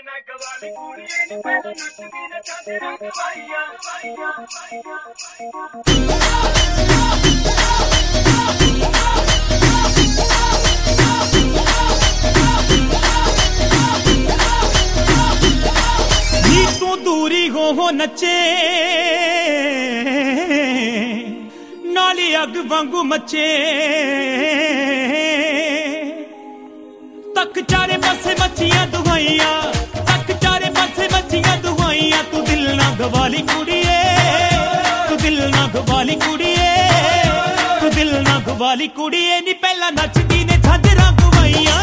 तू दूरी हो नचे नाली अग वांगू मचे तक चारे पासे मच्छियां दुहाइयां तक चारे पासे मच्छियां दुहाइयां तू दिल ना गवाली कुड़िए तू दिल ना गवाली कुड़िए तू दिल ना गवाली कुड़िए नी पहला नचदी ने झांजरा गवाइयां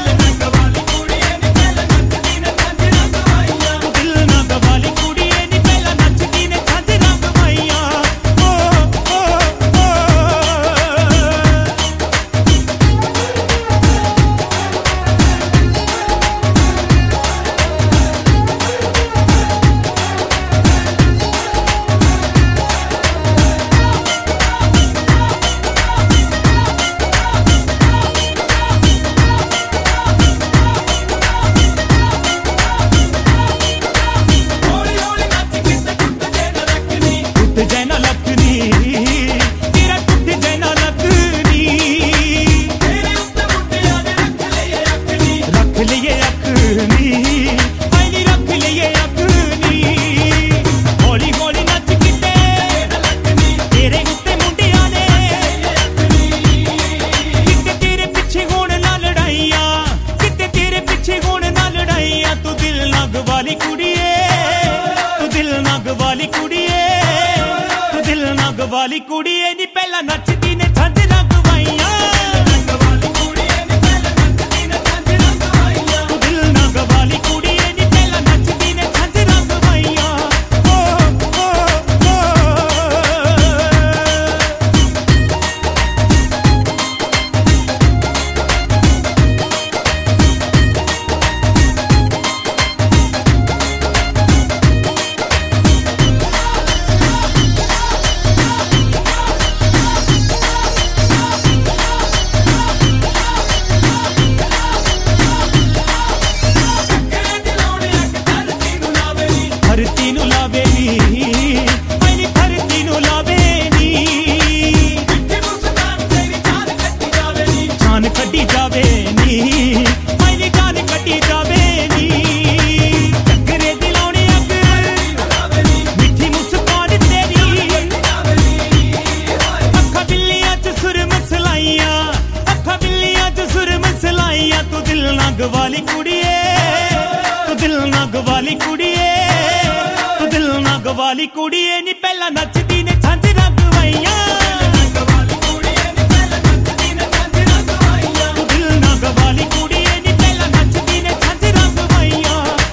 वाली कुड़िए नी पहला नचदी ने झांजरा गवाइयां तू दिल ना गवाली कुड़िए नी पहला नचदी ने झांजरा गवाइयां गवाली कुड़िए तू दिल ना गवाली कुड़िए तू दिल ना गवाली कुड़िए नी पहला नचदी ने झांजरा गवाइयां तू दिल ना गवाली कुड़िए नी पहला नचदी ने झांजरा गवाइयां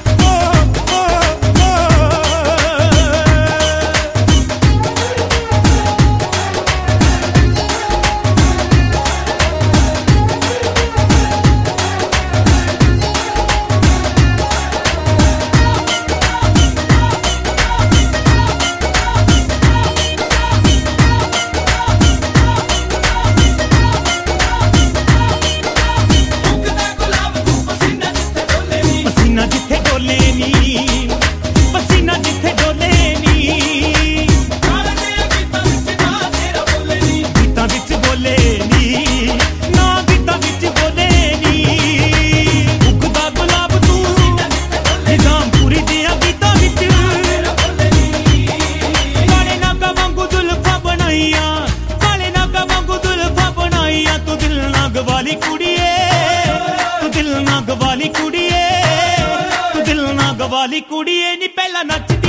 गवाली कुड़िए तू दिल ना गवाली कुड़िए तू दिल ना गवाली कुड़िए नी पहला नच